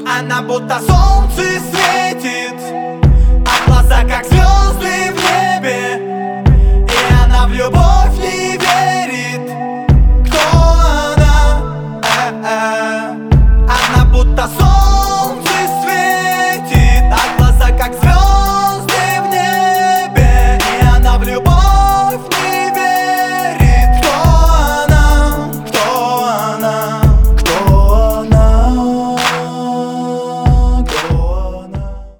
Она будто солнце светит, а глаза как звезды в небе.